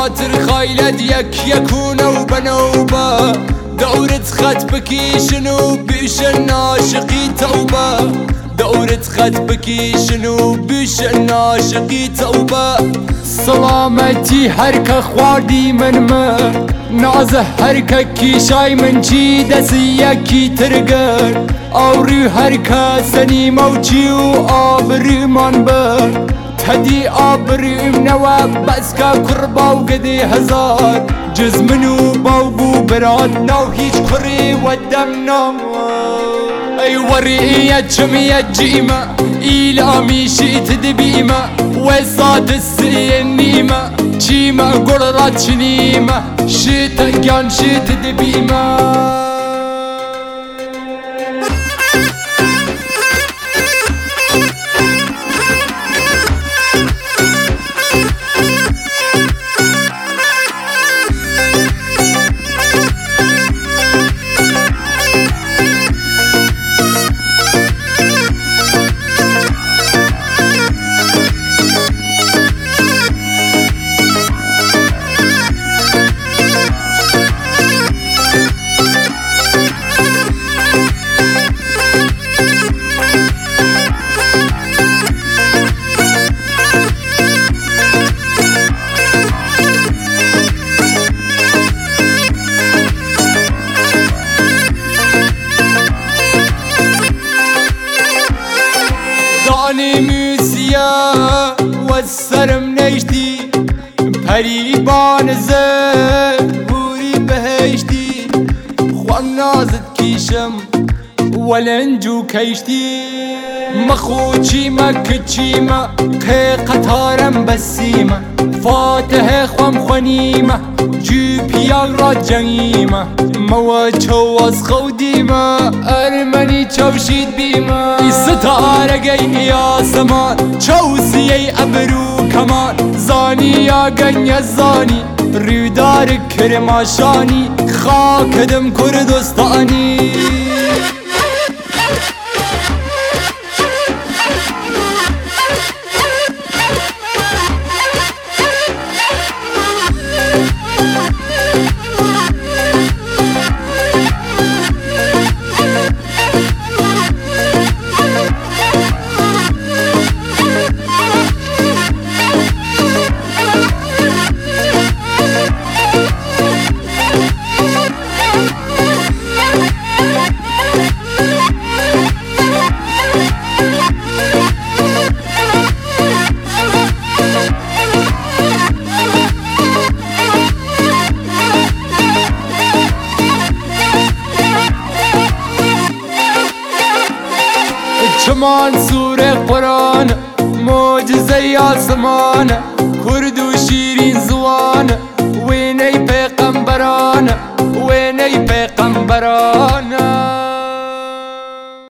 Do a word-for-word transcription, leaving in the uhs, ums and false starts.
خاطر خايلد يك يكون وبنوبة دورة خط بكيشن وبيشن عاشقي توبة دورة خط بكيشن وبيشن عاشقي توبة سلامتي هركا خواردي من ما نازه هركا كيشاي من چي دسيكي ترگر اوري هركا سني موچي و آبري من بر تدي آبري منوا بس كا قربا وقدي هزار جز منو باوبو برادنا وهيج قري ودمنا اي ورئية جمية جيمة إيلامي شئت دبيمة وصاد السي النيمة جيمة قررات شنيمة شئت كان شئت دبيمة داني موسيا والسرم نيشتي بريبان زهوري بهشتي خوان نازد كيشم ولنجو كيشتي مخوشي ما كتشي ما قي قطارم بسيمة فاتح خوام خنيمة جو بيال را جنيمة موا چواز خوديمة ارمني چوشيد بيمة ستاره گيني يا زمان چوسي ابرو كمان زاني يا گني زاني رودار كرماشاني خاكدم كردستاني شمان سوره قرآن معجزه آسمان کرد و شیرین زوان وینه پیغمبران وینه پیغمبران